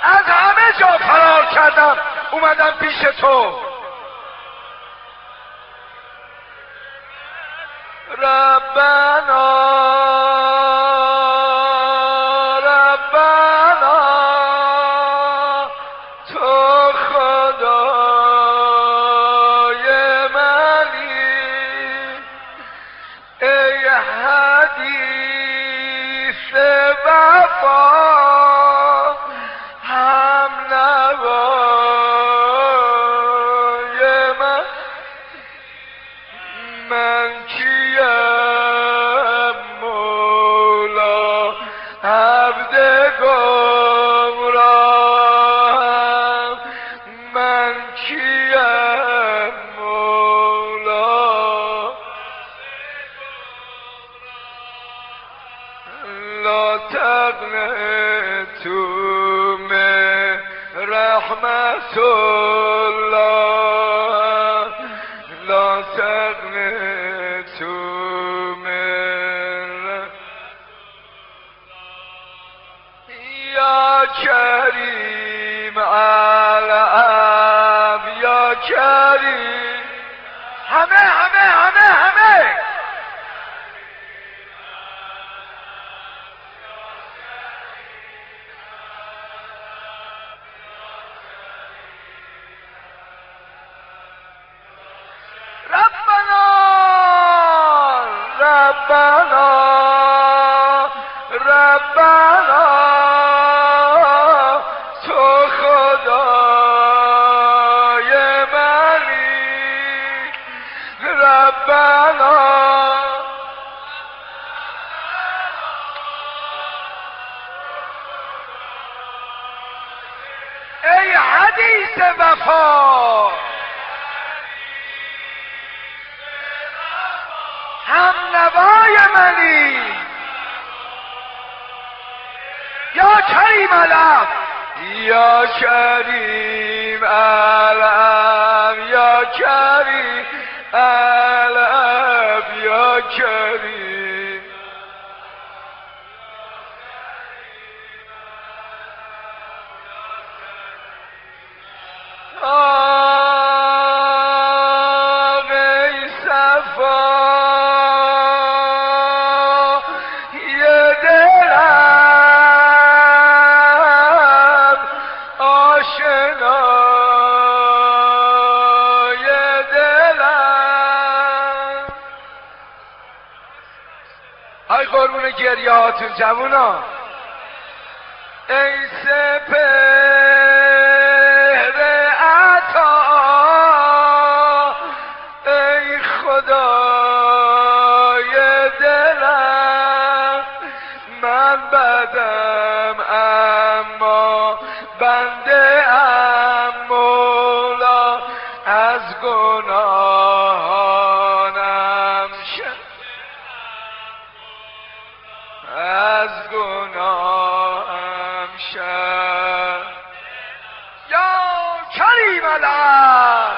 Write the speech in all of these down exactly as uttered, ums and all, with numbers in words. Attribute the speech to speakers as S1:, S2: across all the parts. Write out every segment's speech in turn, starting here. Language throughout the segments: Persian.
S1: از همه جا فرار کردم اومدم پیش تو. ربنا ربنا تو خدای منی، ای حدیث وفا هم نوای من. من کیم مولا عبد گمراهم، من کیم مولا لا تقنطوا من رحمت الله، لا تقنطوا من یا کریم علم یا کریم. همه همه همه همه ربنا ربنا ربنا تو خدای منی، ربنا ای حدیث وفا هم نوای منی، یا کریم علم یا کریم علم یا کریم علم یا کریم. آه ای صفا ای قربون گریه هاتون جوونا. ای سپهر عطا ای خدای دلم، من بدم اما بنده ام مولا، از گناهانم از گناهم شد یا کریم علم.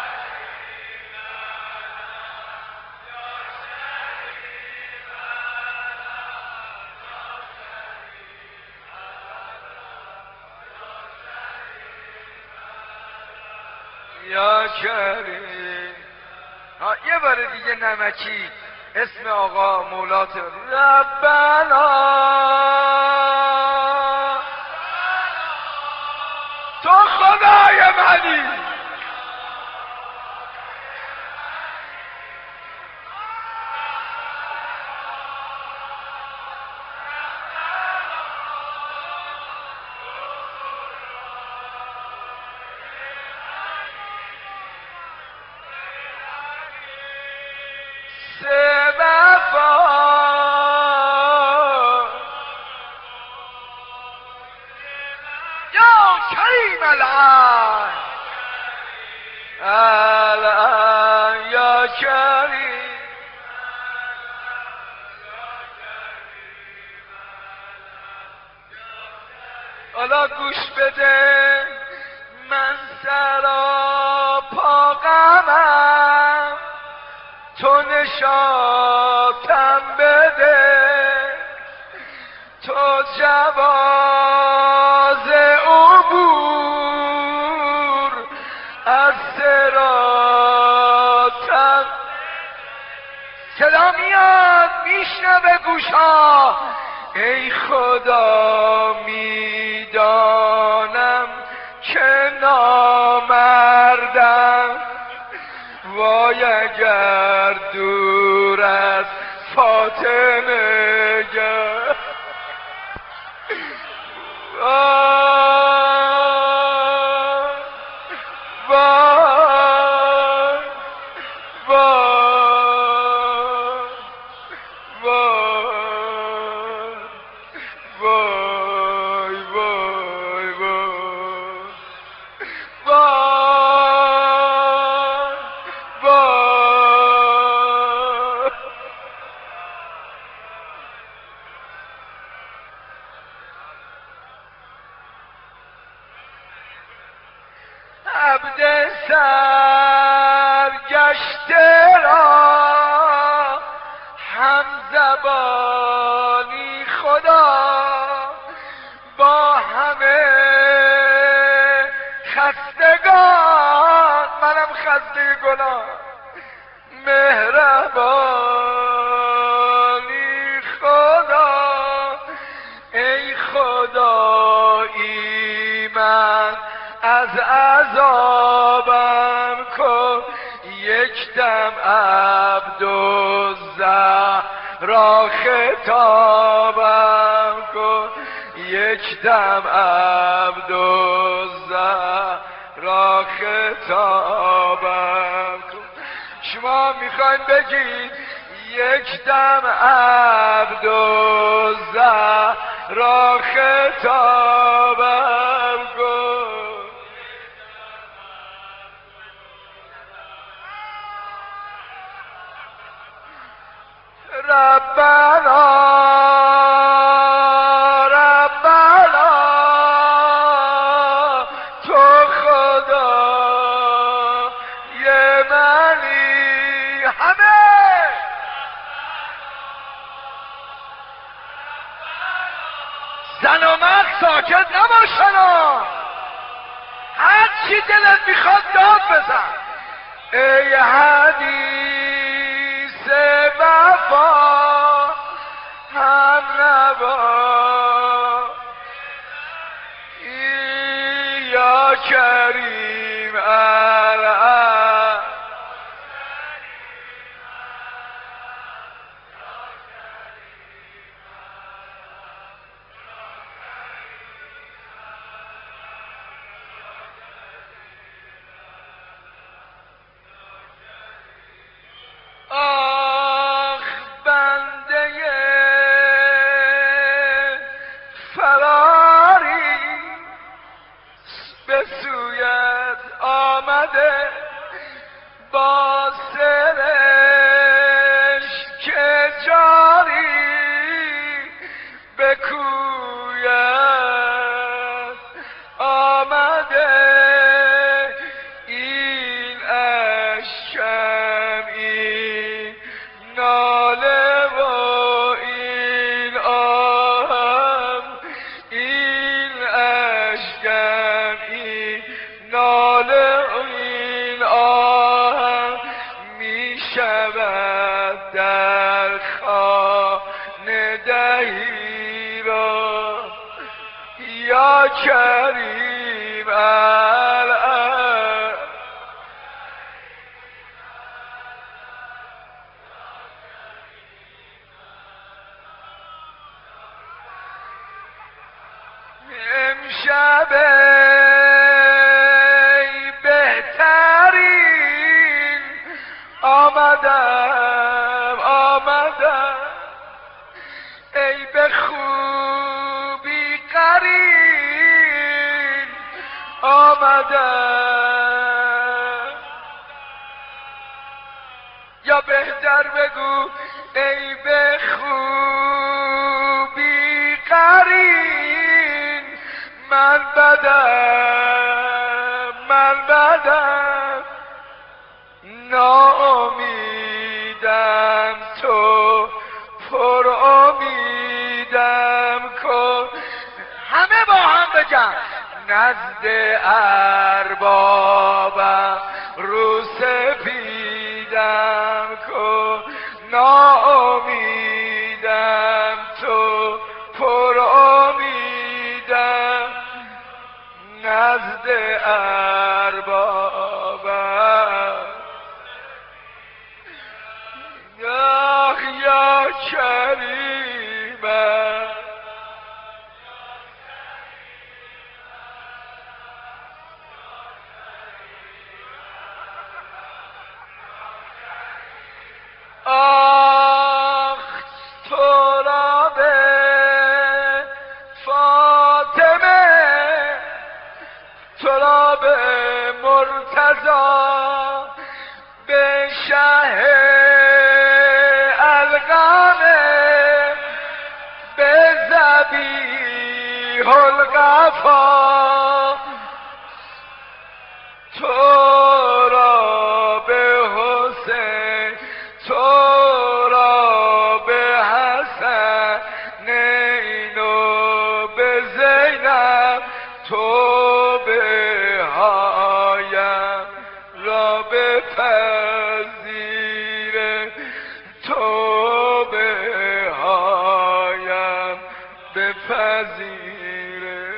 S1: یا کریم. ها یه بار دیگه نمکی اسم آقا مولات ربنا تو خدای منی، کریم الان الان یا کریم. حالا گوش بده، من سراپا غمم، تو نشاتم بده، تو جواز او شاه ای خدا میدانم که نامردم، وای اگر دور از فاطمه گر عبد سرگشته را هم زبانی خدا، با همه خستگان منم خسته گناه، مهربانی خدا ای خدایی من از عذابم کن، یک دم عبدالزهرا خطابم کن، یک دم عبدالزهرا خطابم کن. شما میخواین بگید یک دم عبدالزهرا خطابم کن. ربنا ربنا تو خدا یه منی، همه زن و مرد ساکت نباشن، هر چی دلت میخواد داد بزن. ای حدیث وفا هم نوا یا کریم الان آخ بنده فراری به سویت آمده با سرش که جاری به کویت آمده، این اشکم این ناله و این آهم، این اشکم این ناله و این آهم می شود در خانه دهی را یا کریم الان. امشب بهترین آمدم آمدم، ای به خوبی قرین آمدم، یا بهتر بگو ای به خوبی قرین، من بدم من بدم ناامیدم، تو پر امیدم کن. همه با هم بگم نزد اربابم رو سپیدم کن، ناامیدم تو پر امیدم نزد اربابم یا یا کریمم آخ تو را به فاطمه تو را به مرتضی به شه القمه به ذبیح القفا تو را به حسین تو را به حسنین و به زینب تو به هایم را بپذیره تو به هایم بپذیره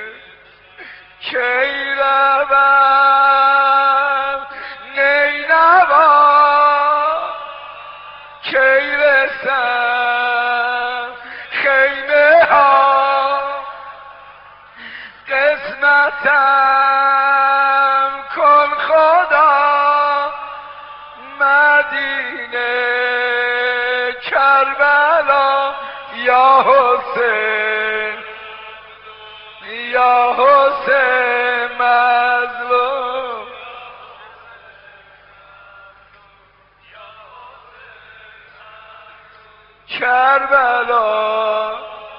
S1: کی روم نینوا کی رسم خیمه ها قسمتم کن خدا مدینه کربلا یا حسین یا حسین مظلوم کربلا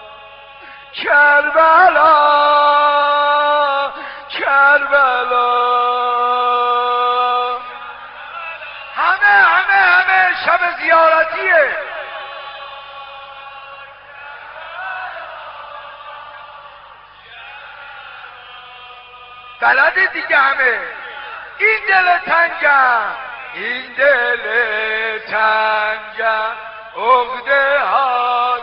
S1: کربلا کربلا همه همه همه شب زیارتیه بلده دیگه همه این دل تنگم این دل تنگم عقده ها